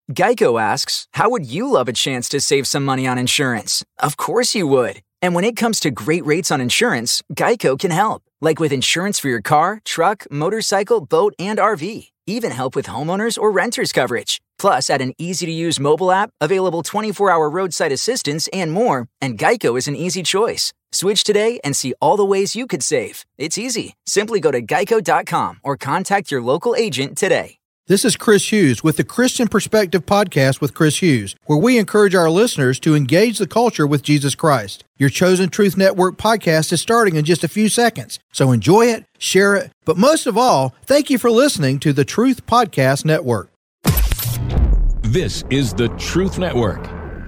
Geico asks, how would you love a chance to save some money on insurance? Of course you would. And when it comes to great rates on insurance, Geico can help. Like with insurance for your car, truck, motorcycle, boat, and RV. Even help with homeowners or renters coverage. Plus, add an easy-to-use mobile app, available 24-hour roadside assistance, and more, and Geico is an easy choice. Switch today and see all the ways you could save. It's easy. Simply go to geico.com or contact your local agent today. This is Chris Hughes with the Christian Perspective Podcast with Chris Hughes, where we encourage our listeners to engage the culture with Jesus Christ. Your Chosen Truth Network podcast is starting in just a few seconds, so enjoy it, share it, but most of all, thank you for listening to the Truth Podcast Network. This is the Truth Network.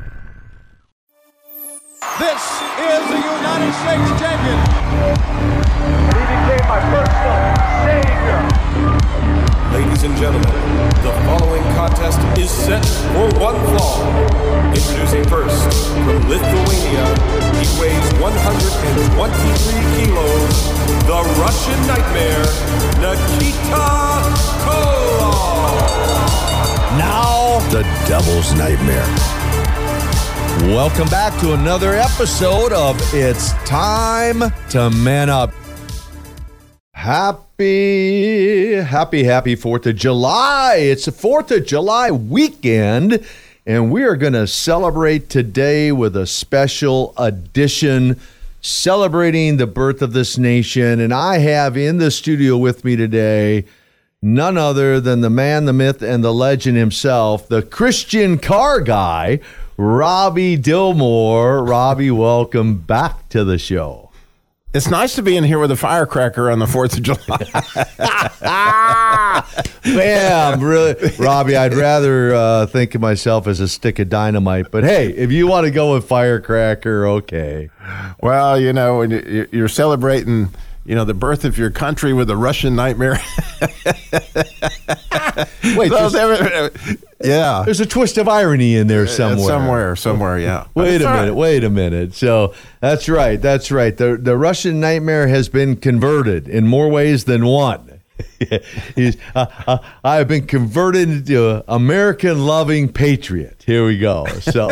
This is the United States champion. He became my personal savior. Ladies and gentlemen, the following contest is set for one fall. Introducing first, from Lithuania, he weighs 123 kilos, the Russian Nightmare, Nikita Koloff. Now, the Devil's Nightmare. Welcome back to another episode of It's Time to Man Up. Happy 4th of July. It's the 4th of July weekend, and we are going to celebrate today with a special edition celebrating the birth of this nation. And I have in the studio with me today none other than the man, the myth, and the legend himself, the Christian car guy, Robbie Dilmore. Robbie, welcome back to the show. It's nice to be in here with a firecracker on the 4th of July. Man, really, Robbie, I'd rather think of myself as a stick of dynamite. But hey, if you want to go with firecracker, okay. Well, you know, when you're celebrating, you know, the birth of your country with a Russian nightmare. Wait, yeah. There's a twist of irony in there somewhere. Somewhere, yeah. Wait a minute. So that's right. The Russian nightmare has been converted in more ways than one. I have been converted into an American-loving patriot. Here we go. So,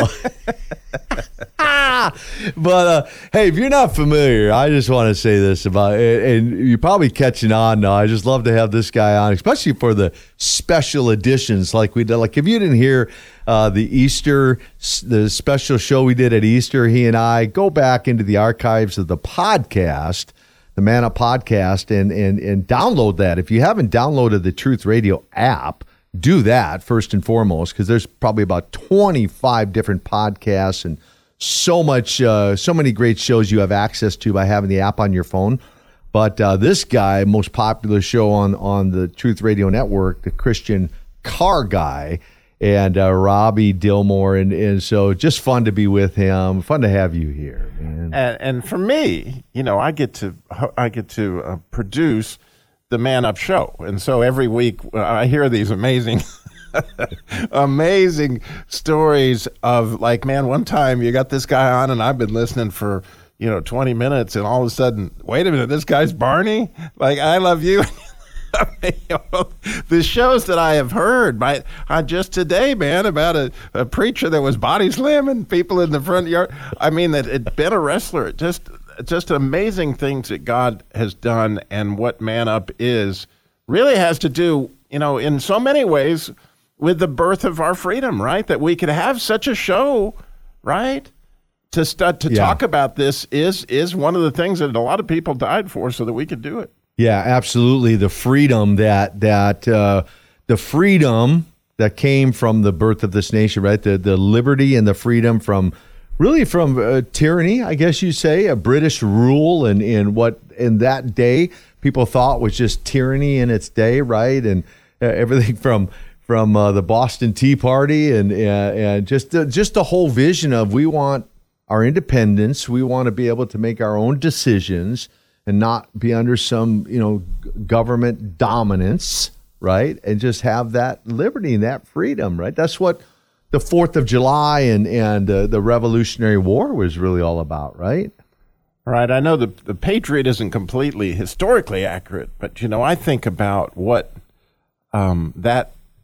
but hey, if you're not familiar, I just want to say this about it, and you're probably catching on now. I just love to have this guy on, especially for the special editions like we did. Like if you didn't hear the special show we did at Easter, he and I, go back into the archives of the podcast, the Man Up Podcast, and download that. If you haven't downloaded the Truth Radio app, do that first and foremost, because there's probably about 25 different podcasts and so many great shows you have access to by having the app on your phone. But this guy, most popular show on the Truth Radio Network, the Christian car guy, and Robbie Dilmore, and so just fun to be with him. Fun to have you here, man. And for me, you know, I get to produce the Man Up Show, and so every week I hear these amazing stories of, like, man, one time you got this guy on and I've been listening for 20 minutes, and all of a sudden, wait a minute, this guy's Barney? Like, I love you. The shows that I have heard, just today, man, about a preacher that was body slamming people in the front yard. I mean, that had been a wrestler. Just amazing things that God has done, and what Man Up is really has to do, in so many ways with the birth of our freedom, right? That we could have such a show, right? To talk about this is one of the things that a lot of people died for, so that we could do it. Yeah, absolutely. The freedom the freedom that came from the birth of this nation, right? The liberty and the freedom from tyranny, I guess you say, a British rule, and what in that day people thought was just tyranny in its day, right? And everything from the Boston Tea Party and just the whole vision of, we want our independence, we want to be able to make our own decisions and not be under some, government dominance, right? And just have that liberty and that freedom, right? That's what the 4th of July and the Revolutionary War was really all about, right? Right. I know the Patriot isn't completely historically accurate, but, I think about what that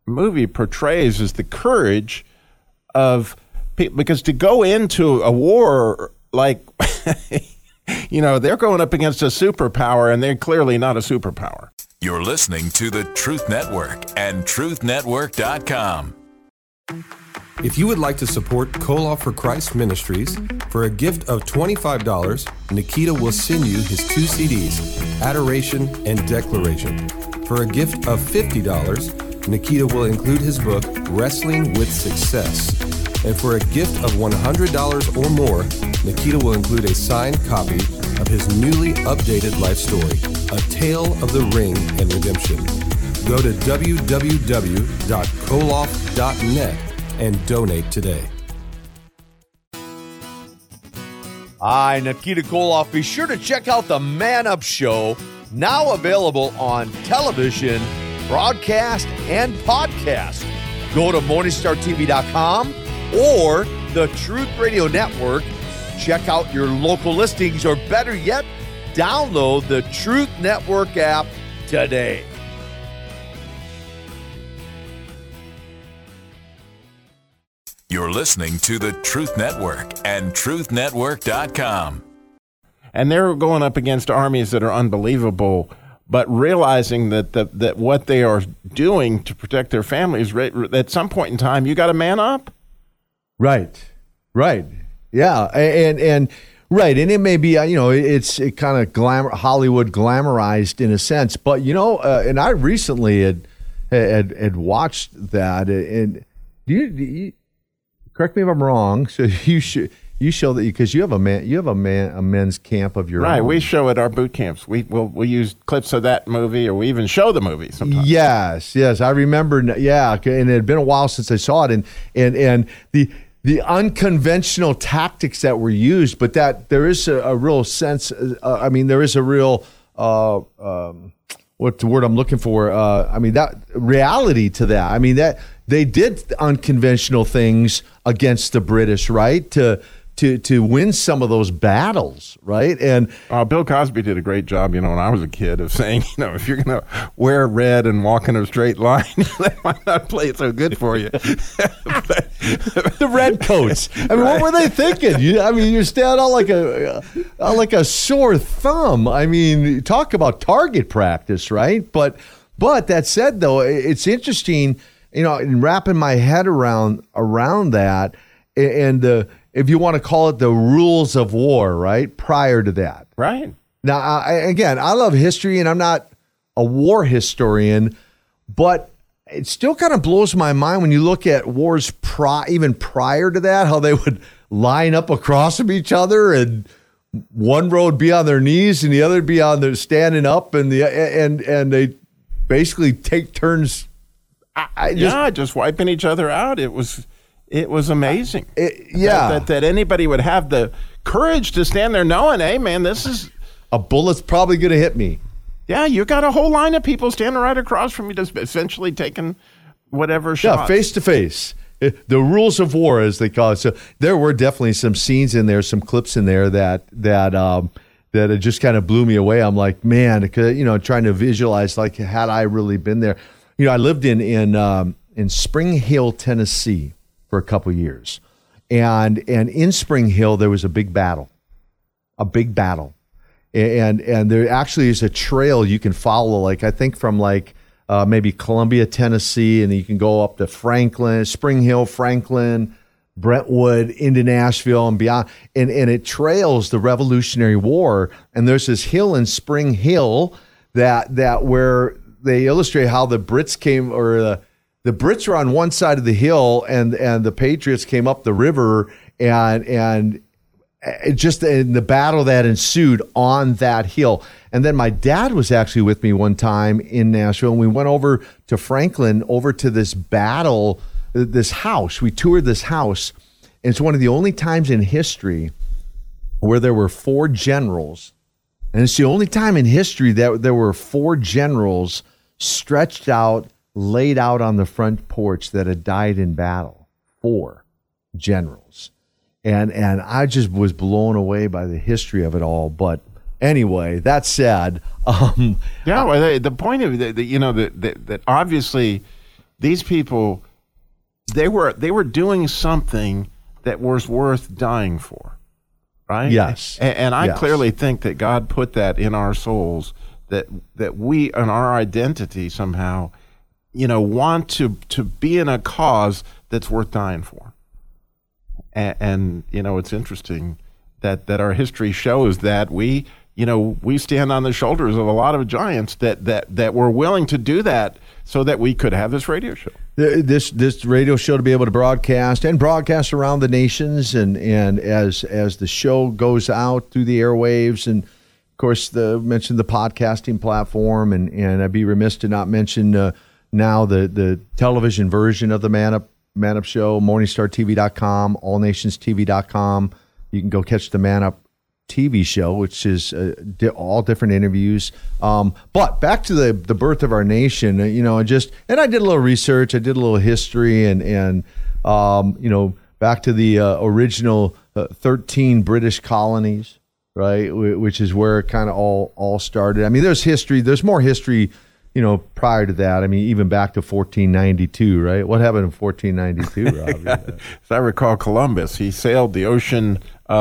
movie portrays is the courage of people, because to go into a war like, they're going up against a superpower, and they're clearly not a superpower. You're listening to the Truth Network and truthnetwork.com. If you would like to support Koloff for Christ Ministries, for a gift of $25, Nikita will send you his 2 CDs, Adoration and Declaration. For a gift of $50, Nikita will include his book, Wrestling with Success. And for a gift of $100 or more, Nikita will include a signed copy of his newly updated life story, A Tale of the Ring and Redemption. Go to www.koloff.net and donate today. Hi, Nikita Koloff. Be sure to check out the Man Up Show, now available on television, broadcast, and podcast. Go to MorningstarTV.com or the Truth Radio Network. Check out your local listings, or better yet, download the Truth Network app today. You're listening to the Truth Network and truthnetwork.com. And they're going up against armies that are unbelievable, but realizing that what they are doing to protect their families, at some point in time, you got to man up. Right. Yeah. And right. And it may be, it's kind of Hollywood glamorized in a sense, but, and I recently had watched that, and you correct me if I'm wrong. So you show that, because you have a men's camp of your own. Right, we show at our boot camps. We'll use clips of that movie, or we even show the movie sometimes. Yes, I remember. Yeah, and it had been a while since I saw it, and the unconventional tactics that were used, but that there is a real sense. There is a real what's the word I'm looking for? That reality to that. That they did unconventional things against the British, right? To win some of those battles, right? And Bill Cosby did a great job, when I was a kid, of saying, if you're going to wear red and walk in a straight line, that might not play so good for you. The red coats. What were they thinking? You stand out like a sore thumb. Talk about target practice, right? But that said, though, it's interesting, in wrapping my head around that, and if you want to call it the rules of war, right? Prior to that. Right. Now, I love history, and I'm not a war historian, but it still kind of blows my mind when you look at wars even prior to that, how they would line up across from each other, and one row would be on their knees and the other would be on their standing up, and they basically take turns. Just wiping each other out. It was amazing. That anybody would have the courage to stand there knowing, hey, man, this is a bullet's probably going to hit me. Yeah, you got a whole line of people standing right across from you, just essentially taking whatever shot. Yeah, face to face. The rules of war, as they call it. So there were definitely some scenes in there, some clips in there that it just kind of blew me away. I'm like, man, trying to visualize, like, had I really been there. I lived in Spring Hill, Tennessee, for a couple of years, and in Spring Hill there was a big battle, and there actually is a trail you can follow, like I think from maybe Columbia, Tennessee, and you can go up to Franklin, Spring Hill, Franklin, Brentwood, into Nashville and beyond, and it trails the Revolutionary War. And there's this hill in Spring Hill that where they illustrate how the Brits came, or the Brits were on one side of the hill, and the Patriots came up the river, and it just in the battle that ensued on that hill. And then my dad was actually with me one time in Nashville, and we went over to Franklin, over to this battle, this house. We toured this house, and it's one of the only times in history where there were 4 generals, and it's the only time in history that there were 4 generals stretched out, laid out on the front porch that had died in battle. 4 generals. And I just was blown away by the history of it all. But anyway, that said, the point of that obviously these people, they were doing something that was worth dying for, right? Yes. And I Yes. clearly think that God put that in our souls, that we, in our identity somehow, want to be in a cause that's worth dying for. And it's interesting that our history shows that we stand on the shoulders of a lot of giants that were willing to do that so that we could have this radio show. This radio show to be able to broadcast around the nations, and as the show goes out through the airwaves, and of course mentioned the podcasting platform, and I'd be remiss to not mention now the television version of the Man Up Show, MorningstarTV.com, AllNationsTV.com. You can go catch the Man Up TV show, which is all different interviews. But back to the birth of our nation, and I did a little research, I did a little history, and back to the original 13 British colonies, right? Which is where it kind of all started. I mean, there's more history, prior to that. I mean, even back to 1492, right? What happened in 1492, Robbie? As I recall, Columbus, he sailed the ocean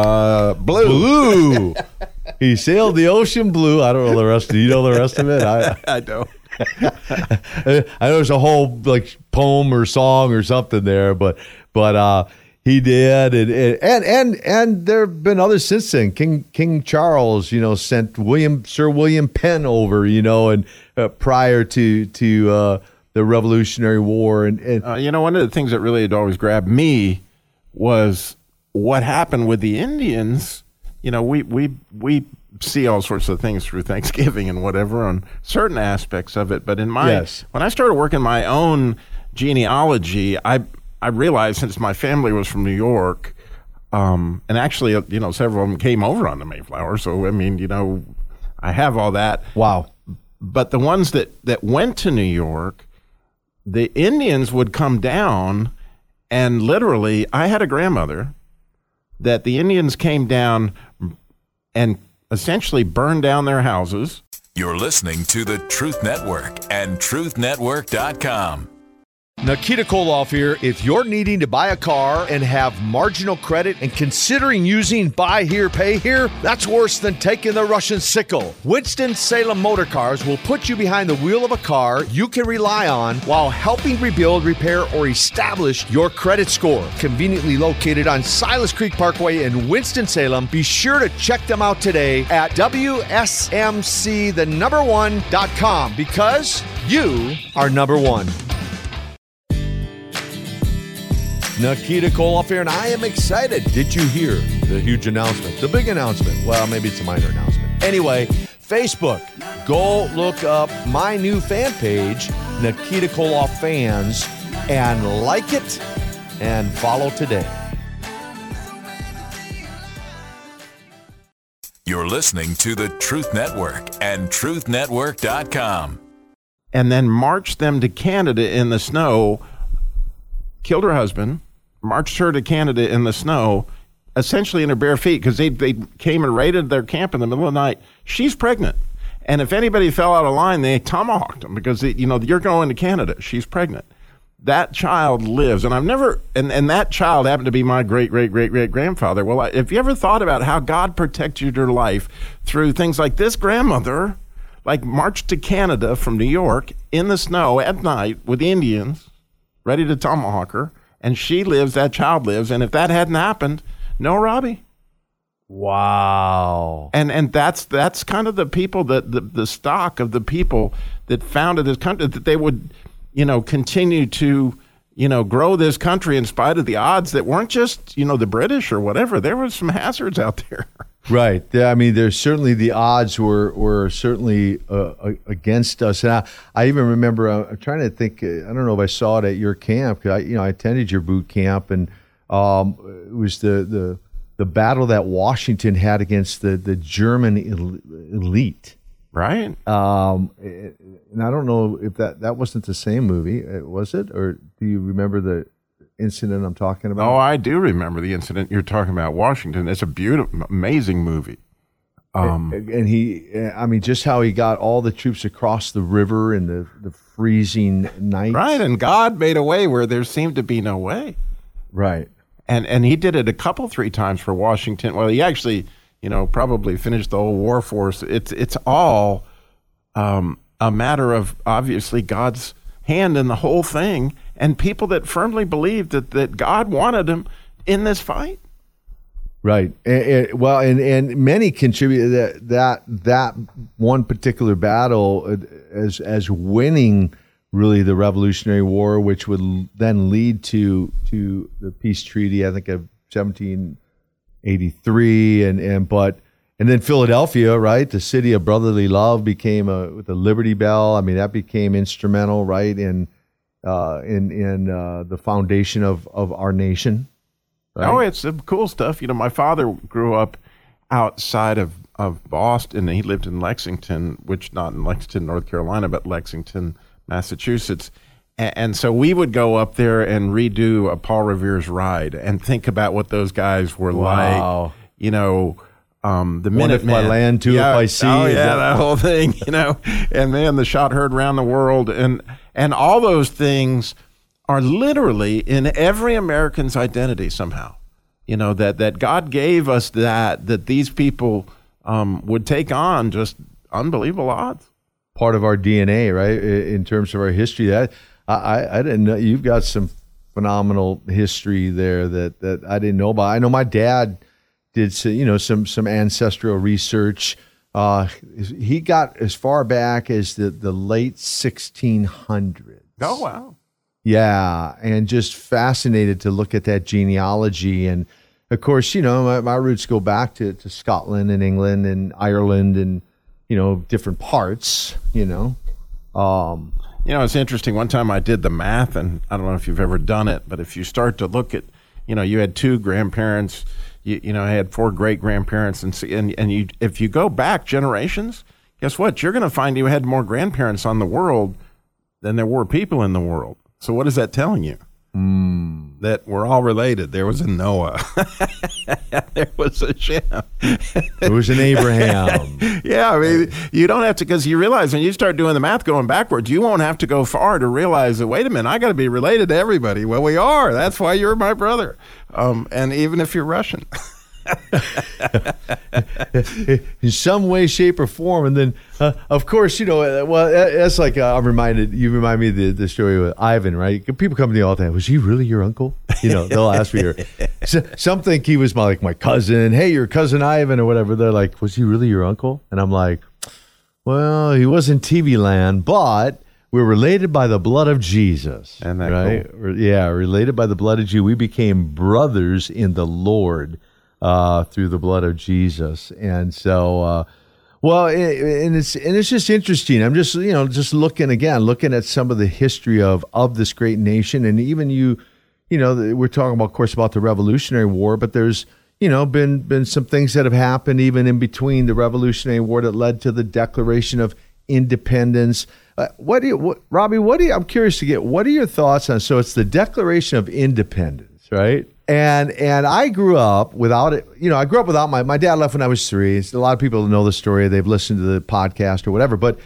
blue. He sailed the ocean blue. I don't know the rest of it. You know the rest of it? I don't. I know there's a whole poem or song or something there, but he did, and there have been others since then. King Charles, sent Sir William Penn over, and prior to the Revolutionary War, and one of the things that really had always grabbed me was what happened with the Indians. We see all sorts of things through Thanksgiving and whatever on certain aspects of it, but when I started working my own genealogy, I realized, since my family was from New York, and actually, several of them came over on the Mayflower. So, I mean, I have all that. Wow. But the ones that went to New York, the Indians would come down, and literally, I had a grandmother that the Indians came down and essentially burned down their houses. You're listening to the Truth Network and truthnetwork.com. Nikita Koloff here. If you're needing to buy a car and have marginal credit and considering using buy here, pay here, that's worse than taking the Russian sickle. Winston-Salem Motor Cars will put you behind the wheel of a car you can rely on while helping rebuild, repair, or establish your credit score. Conveniently located on Silas Creek Parkway in Winston-Salem, be sure to check them out today at WSMC1.com, because you are number one. Nikita Koloff here, and I am excited. Did you hear the huge announcement? The big announcement. Well, maybe it's a minor announcement. Anyway, Facebook. Go look up my new fan page, Nikita Koloff Fans, and like it and follow today. You're listening to the Truth Network and truthnetwork.com. And then marched them to Canada in the snow, killed her husband, marched her to Canada in the snow, essentially in her bare feet, because they came and raided their camp in the middle of the night. She's pregnant. And if anybody fell out of line, they tomahawked them, because, you're going to Canada. She's pregnant. That child lives. And I've never, and that child happened to be my great-great-great-great-grandfather. Well, if you ever thought about how God protected your life through things like this grandmother, marched to Canada from New York in the snow at night with the Indians, ready to tomahawk her, and she lives, that child lives, and if that hadn't happened, no Robbie. Wow. And that's kind of the people, the stock of the people that founded this country, that they would, continue to, grow this country in spite of the odds that weren't just, the British or whatever. There were some hazards out there. Right. Yeah, I mean, there's certainly, the odds were certainly against us. And I even remember, I'm trying to think, I don't know if I saw it at your camp, because I attended your boot camp, and it was the battle that Washington had against the German elite. Right. And I don't know if that wasn't the same movie, was it? Or do you remember the incident I'm talking about? Oh, I do remember the incident you're talking about, Washington. It's a beautiful, amazing movie. And just how he got all the troops across the river in the freezing night. Right, and God made a way where there seemed to be no way. Right. And he did it 3 times for Washington. Well, he actually, probably finished the whole war for us. It's all a matter of, obviously, God's hand in the whole thing, and people that firmly believed that God wanted them in this fight. Right. And many contribute that one particular battle as winning really the Revolutionary War, which would then lead to the peace treaty, I think, of 1783, and then Philadelphia, right? The city of brotherly love became with the Liberty Bell. I mean, that became instrumental, right, in the foundation of our nation. Right? Oh, it's some cool stuff. My father grew up outside of Boston. He lived in Lexington, which not in Lexington, North Carolina, but Lexington, Massachusetts. And so we would go up there and redo a Paul Revere's Ride and think about what those guys were like. The Minutemen. One if by land, two if by sea. Oh, yeah, that whole thing, And then the shot heard around the world. And all those things are literally in every American's identity somehow. That God gave us that these people would take on just unbelievable odds. Part of our DNA, right? In terms of our history, that I didn't know. You've got some phenomenal history there that I didn't know about. I know my dad did some ancestral research. He got as far back as the late 1600s. Oh, wow. Yeah, and just fascinated to look at that genealogy. And of course, my roots go back to Scotland and England and Ireland and, different parts, It's interesting. One time I did the math, and I don't know if you've ever done it, but if you start to look at, you had 2 grandparents, I had 4 great-grandparents, and if you go back generations, guess what? You're going to find you had more grandparents on the world than there were people in the world. So what is that telling you? That we're all related. There was a Noah. There was a Shem. There was an Abraham. Yeah, you don't have to, because you realize when you start doing the math going backwards, you won't have to go far to realize that, wait a minute, I got to be related to everybody. Well, we are. That's why you're my brother. And even if you're Russian. In some way, shape, or form. And then, of course, that's like you remind me of the story with Ivan, right? People come to me all the time. Was he really your uncle? They'll ask me. Some think he was my cousin. Hey, your cousin Ivan or whatever. They're like, was he really your uncle? And I'm like, well, he was in TV land, but we're related by the blood of Jesus. And that right? Cool? Yeah, related by the blood of Jesus. We became brothers in the Lord. Through the blood of Jesus. And so, it's just interesting. I'm just, looking at some of the history of this great nation. And even we're talking about, of course, about the Revolutionary War, but there's, been some things that have happened even in between the Revolutionary War that led to the Declaration of Independence. Robbie, I'm curious to get, what are your thoughts on, so it's the Declaration of Independence, right? And I grew up without it. I grew up without my dad left when I was 3. A lot of people know the story. They've listened to the podcast or whatever. But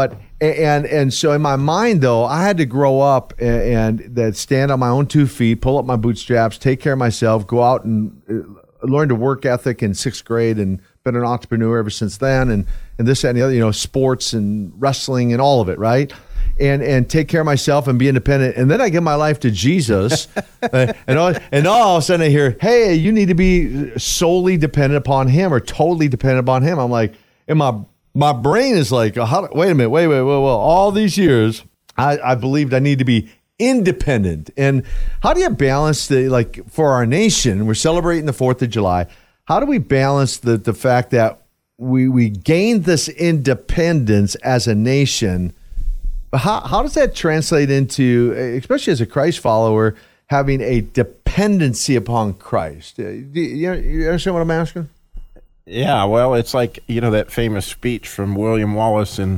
so in my mind, though, I had to grow up and that stand on my own 2 feet, pull up my bootstraps, take care of myself, go out and learn to work ethic in 6th grade, and been an entrepreneur ever since then. And this and the other, sports and wrestling and all of it, right? And take care of myself and be independent. And then I give my life to Jesus. and all of a sudden I hear, hey, you need to be solely dependent upon him or totally dependent upon him. I'm like, and my brain is like, wait a minute, wait. All these years, I believed I need to be independent. And how do you balance for our nation, we're celebrating the 4th of July. How do we balance the fact that we gained this independence as a nation? How does that translate into, especially as a Christ follower, having a dependency upon Christ? You understand what I'm asking? Yeah, well, it's like, that famous speech from William Wallace in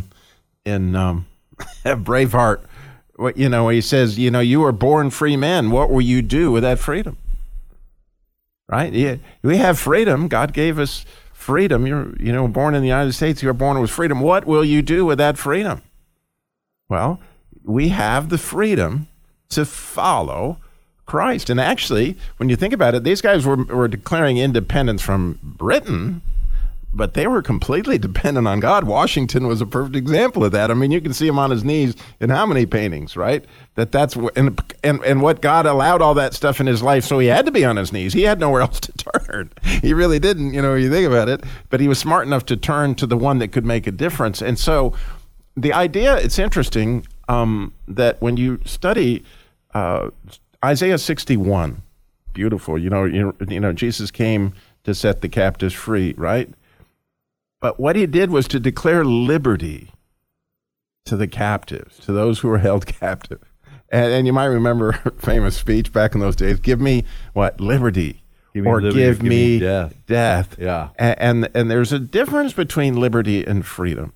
Braveheart, where he says, you were born free men. What will you do with that freedom? Right? Yeah, we have freedom. God gave us freedom. You're born in the United States. You're born with freedom. What will you do with that freedom? Well, we have the freedom to follow Christ. And actually, when you think about it, these guys were declaring independence from Britain, but they were completely dependent on God. Washington was a perfect example of that. I mean, you can see him on his knees in how many paintings, right? And what God allowed all that stuff in his life, so he had to be on his knees. He had nowhere else to turn. He really didn't, when you think about it. But he was smart enough to turn to the one that could make a difference. And so the idea, it's interesting that when you study Isaiah 61, beautiful, Jesus came to set the captives free, right? But what he did was to declare liberty to the captives, to those who were held captive. And you might remember a famous speech back in those days, give me what? Liberty. Give me death. Yeah. And there's a difference between liberty and freedom.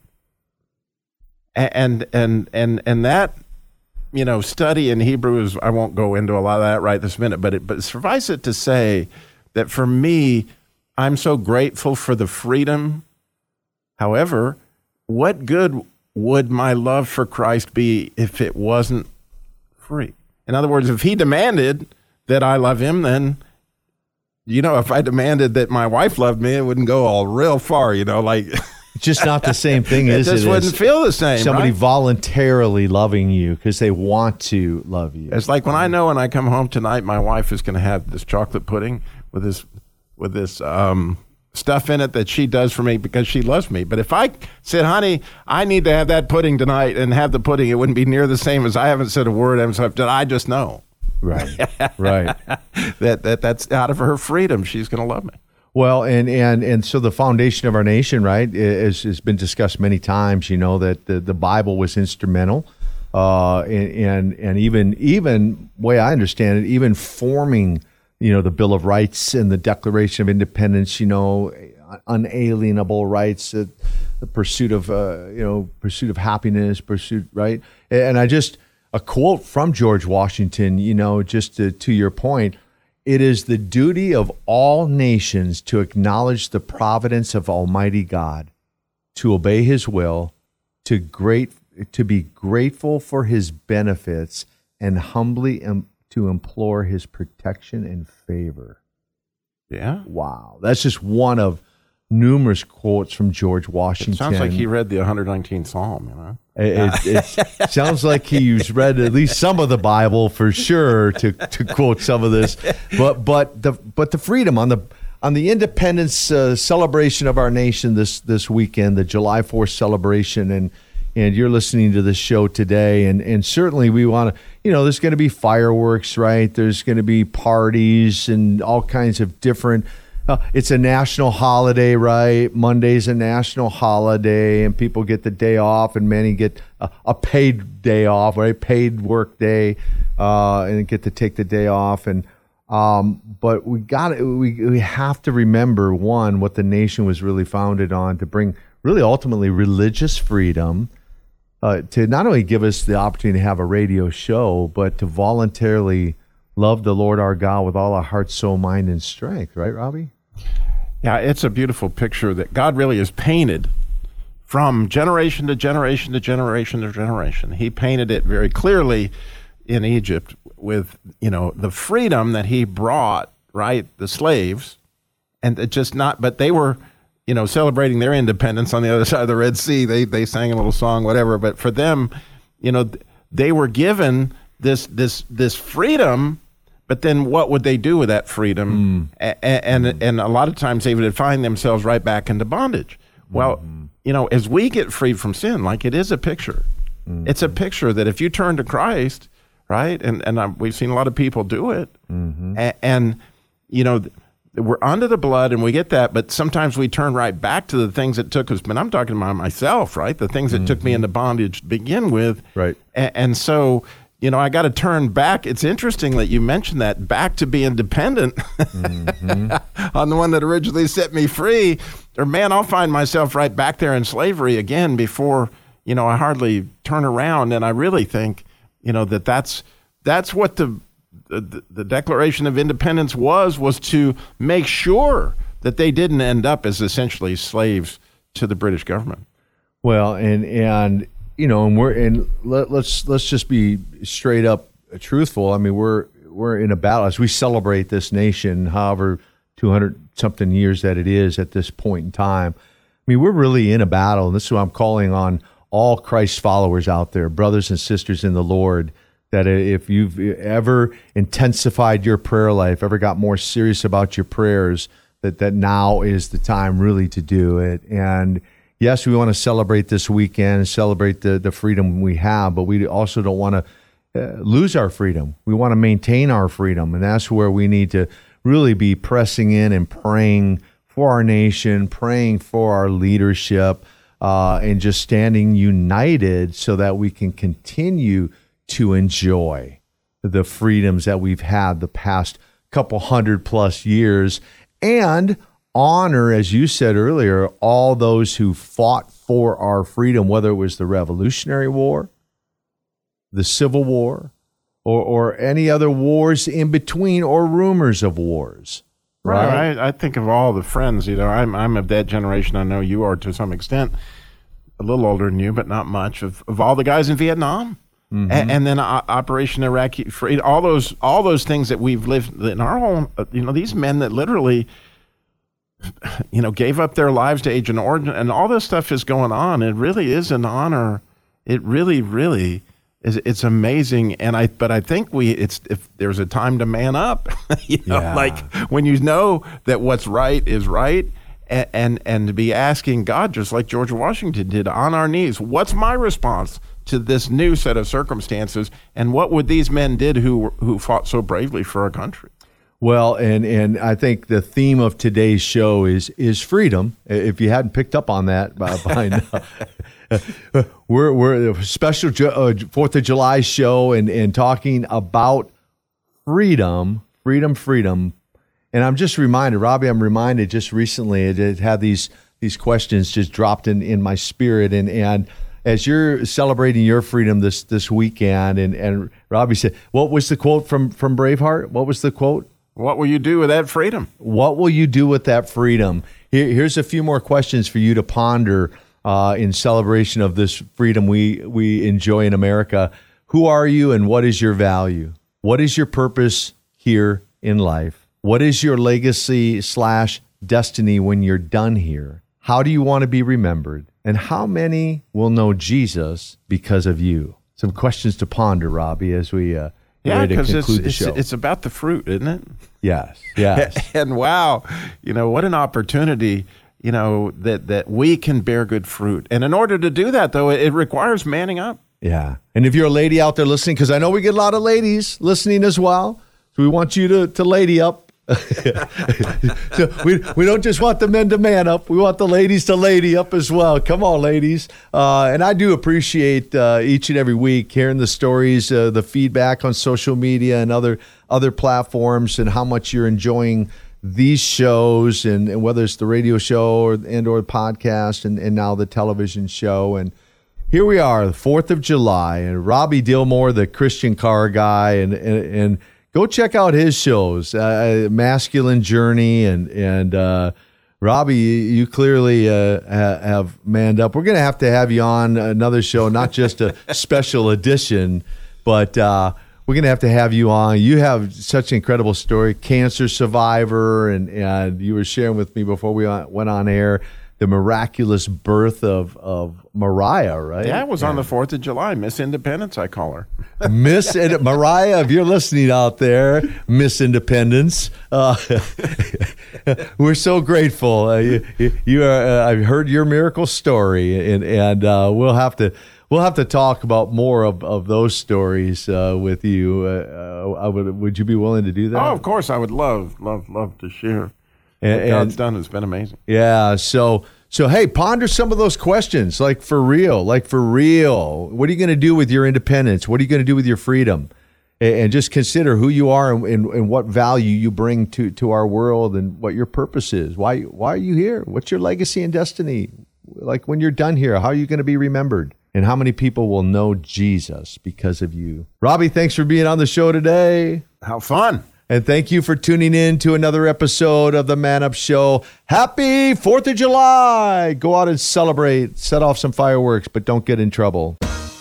And that, study in Hebrew is, I won't go into a lot of that right this minute, but suffice it to say that for me, I'm so grateful for the freedom. However, what good would my love for Christ be if it wasn't free? In other words, if he demanded that I love him, then, if I demanded that my wife loved me, it wouldn't go all real far, like... It's just not the same thing, is it? It just wouldn't feel the same, somebody right? voluntarily loving you because they want to love you. It's like when I know when I come home tonight, my wife is going to have this chocolate pudding with this stuff in it that she does for me because she loves me. But if I said, honey, I need to have that pudding tonight and have the pudding, it wouldn't be near the same as I haven't said a word. I just know. Right, right. That's out of her freedom. She's going to love me. Well, and so the foundation of our nation, right, has been discussed many times, that the Bible was instrumental, and even way I understand it, even forming, the Bill of Rights and the Declaration of Independence, unalienable rights, the pursuit of happiness, right? And a quote from George Washington, just to your point, it is the duty of all nations to acknowledge the providence of Almighty God, to obey his will, to be grateful for his benefits, and humbly to implore his protection and favor. Yeah. Wow. That's just one of numerous quotes from George Washington. It sounds like he read the 119th Psalm, It sounds like he's read at least some of the Bible for sure to quote some of this, but the freedom on the independence celebration of our nation this weekend, the July 4th celebration, and you're listening to this show today, and certainly we want to, there's going to be fireworks, right? There's going to be parties and all kinds of different. It's a national holiday, right? Monday's a national holiday, and people get the day off, and many get a paid day off, right? Paid work day, and get to take the day off. And but we have to remember, one, what the nation was really founded on, to bring really ultimately religious freedom, to not only give us the opportunity to have a radio show, but to voluntarily love the Lord our God with all our heart, soul, mind, and strength. Right, Robbie? Yeah, it's a beautiful picture that God really has painted from generation to generation to generation to generation. He painted it very clearly in Egypt with, the freedom that he brought, right, the slaves, and but they were, celebrating their independence on the other side of the Red Sea. They sang a little song, whatever, but for them, they were given this freedom. But then what would they do with that freedom? And a lot of times they would find themselves right back into bondage. Well, as we get freed from sin, like it is a picture. It's a picture that if you turn to Christ, right, and we've seen a lot of people do it, and we're under the blood and we get that, but sometimes we turn right back to the things that took us. But I'm talking about myself, right? The things that took me into bondage to begin with. Right. And so... I got to turn back. It's interesting that you mentioned that, back to being dependent on the one that originally set me free. Or, man, I'll find myself right back there in slavery again before, I hardly turn around. And I really think, that's what the Declaration of Independence was to make sure that they didn't end up as essentially slaves to the British government. Well, and you know, and let's just be straight up truthful. I mean, we're in a battle as we celebrate this nation, however 200 something years that it is at this point in time. I mean, we're really in a battle, and this is what I'm calling on all Christ followers out there, brothers and sisters in the Lord, that if you've ever intensified your prayer life, ever got more serious about your prayers, that now is the time really to do it. And yes, we want to celebrate this weekend, celebrate the freedom we have, but we also don't want to lose our freedom. We want to maintain our freedom, and that's where we need to really be pressing in and praying for our nation, praying for our leadership, and just standing united so that we can continue to enjoy the freedoms that we've had the past couple 100+ years, and honor, as you said earlier, all those who fought for our freedom, whether it was the Revolutionary War, the Civil War, or any other wars in between, or rumors of wars. Right. I think of all the friends. You know, I'm of that generation. I know you are to some extent, a little older than you, but not much. Of all the guys in Vietnam, and then Operation Iraqi Freedom, all those things that we've lived in our own. You know, these men that literally, you know, gave up their lives to Agent Orange, and all this stuff is going on. It really is an honor. It really, really. It's amazing, but I think if there's a time to man up, you know, like when you know that what's right is right, and to be asking God, just like George Washington did, on our knees, what's my response to this new set of circumstances, and what would these men did who fought so bravely for our country? Well, and I think the theme of today's show is freedom. If you hadn't picked up on that by now. We're a special 4th of July show and talking about freedom. And I'm just reminded, Robbie, just recently, it had these questions just dropped in my spirit. And as you're celebrating your freedom this weekend, and Robbie said, what was the quote from Braveheart? What was the quote? What will you do with that freedom? What will you do with that freedom? Here's a few more questions for you to ponder in celebration of this freedom we enjoy in America. Who are you, and what is your value? What is your purpose here in life? What is your legacy / destiny when you're done here? How do you want to be remembered? And how many will know Jesus because of you? Some questions to ponder, Robbie, as we ready to conclude the show. It's about the fruit, isn't it? Yes. And wow, you know, what an opportunity, you know, that we can bear good fruit. And in order to do that, though, it requires manning up. Yeah. And if you're a lady out there listening, because I know we get a lot of ladies listening as well, so we want you to lady up. So we don't just want the men to man up. We want the ladies to lady up as well. Come on, ladies. And I do appreciate each and every week hearing the stories, the feedback on social media and other platforms, and how much you're enjoying these shows, and whether it's the radio show or the podcast, and now the television show. And here we are, the 4th of July, and Robbie Dillmore, the Christian car guy, and go check out his shows, Masculine Journey, and Robbie, you clearly have manned up. We're going to have you on another show, not just a special edition, but we're going to have you on. You have such an incredible story, cancer survivor, and you were sharing with me before we went on air the miraculous birth of Mariah, right? Yeah, it was on the 4th of July. Miss Independence, I call her. Miss Mariah, if you're listening out there, Miss Independence, we're so grateful. You are. I've heard your miracle story, and we'll have to talk about more of those stories with you. Would you be willing to do that? Oh, of course, I would love to share. What God's done has been amazing. Yeah. So hey, ponder some of those questions, like for real. What are you going to do with your independence? What are you going to do with your freedom? And just consider who you are and what value you bring to our world, and what your purpose is. Why are you here? What's your legacy and destiny? Like when you're done here, how are you going to be remembered? And how many people will know Jesus because of you? Robbie, thanks for being on the show today. How fun. And thank you for tuning in to another episode of the Man Up Show. Happy 4th of July. Go out and celebrate. Set off some fireworks, but don't get in trouble.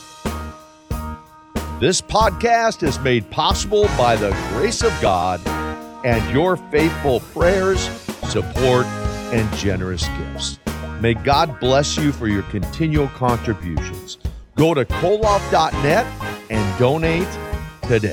This podcast is made possible by the grace of God and your faithful prayers, support, and generous gifts. May God bless you for your continual contributions. Go to koloff.net and donate today.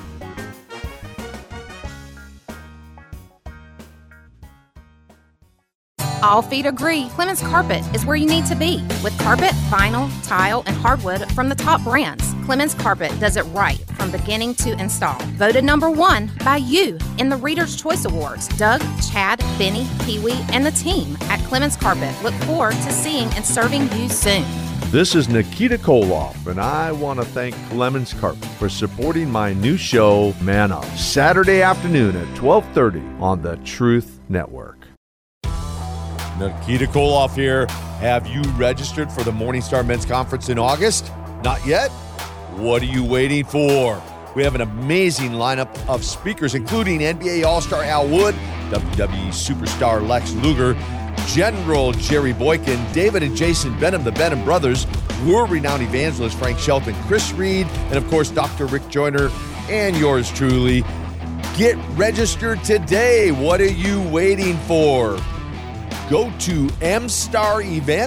All feet agree Clemens Carpet is where you need to be. With carpet, vinyl, tile, and hardwood from the top brands, Clemens Carpet does it right from beginning to install. Voted number 1 by you in the Reader's Choice Awards. Doug, Chad, Benny, Pee-wee, and the team at Clemens Carpet look forward to seeing and serving you soon. This is Nikita Koloff, and I want to thank Clemens Carpet for supporting my new show, Man Up, Saturday afternoon at 12:30 on the Truth Network. Nikita Koloff here. Have you registered for the Morningstar Men's Conference in August? Not yet? What are you waiting for? We have an amazing lineup of speakers, including NBA All-Star Al Wood, WWE Superstar Lex Luger, General Jerry Boykin, David and Jason Benham, the Benham brothers, world-renowned evangelist Frank Shelton, Chris Reed, and of course Dr. Rick Joyner, and yours truly. Get registered today. What are you waiting for? Go to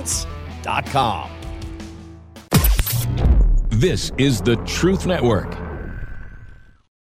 mstarevents.com. This is the Truth Network.